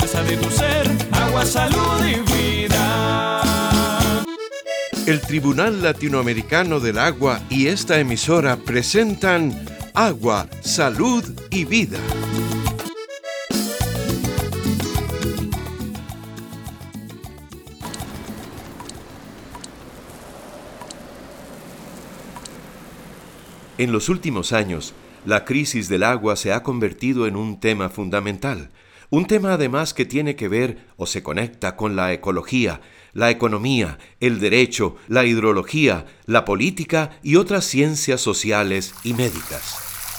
fuerza de tu ser, agua, salud y vida. El Tribunal Latinoamericano del Agua y esta emisora presentan Agua, Salud y Vida. En los últimos años, la crisis del agua se ha convertido en un tema fundamental. Un tema además que tiene que ver o se conecta con la ecología, la economía, el derecho, la hidrología, la política y otras ciencias sociales y médicas.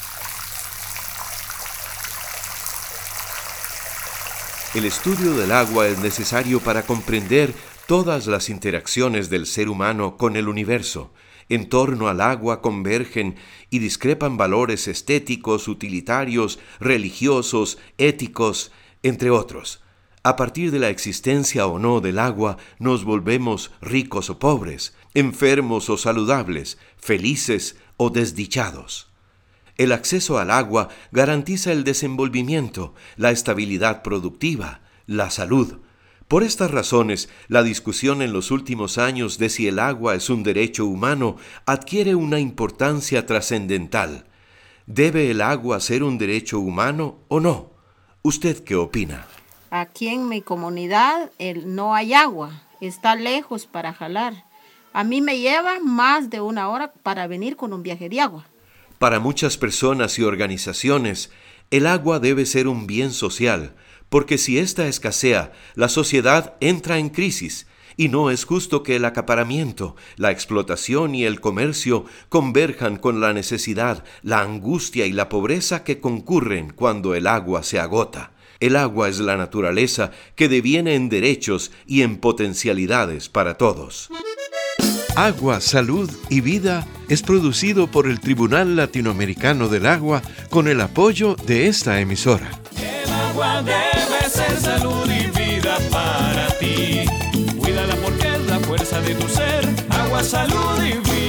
El estudio del agua es necesario para comprender todas las interacciones del ser humano con el universo. En torno al agua convergen y discrepan valores estéticos, utilitarios, religiosos, éticos, entre otros. A partir de la existencia o no del agua, nos volvemos ricos o pobres, enfermos o saludables, felices o desdichados. El acceso al agua garantiza el desenvolvimiento, la estabilidad productiva, la salud. Por estas razones, la discusión en los últimos años de si el agua es un derecho humano adquiere una importancia trascendental. ¿Debe el agua ser un derecho humano o no? ¿Usted qué opina? Aquí en mi comunidad no hay agua, está lejos para jalar. A mí me lleva más de 1 hora para venir con un viaje de agua. Para muchas personas y organizaciones, el agua debe ser un bien social, porque si ésta escasea, la sociedad entra en crisis, y no es justo que el acaparamiento, la explotación y el comercio converjan con la necesidad, la angustia y la pobreza que concurren cuando el agua se agota. El agua es la naturaleza que deviene en derechos y en potencialidades para todos. Agua, Salud y Vida es producido por el Tribunal Latinoamericano del Agua con el apoyo de esta emisora. El agua debe ser salud y vida para ti. Cuídala porque es la fuerza de tu ser, agua, salud y vida.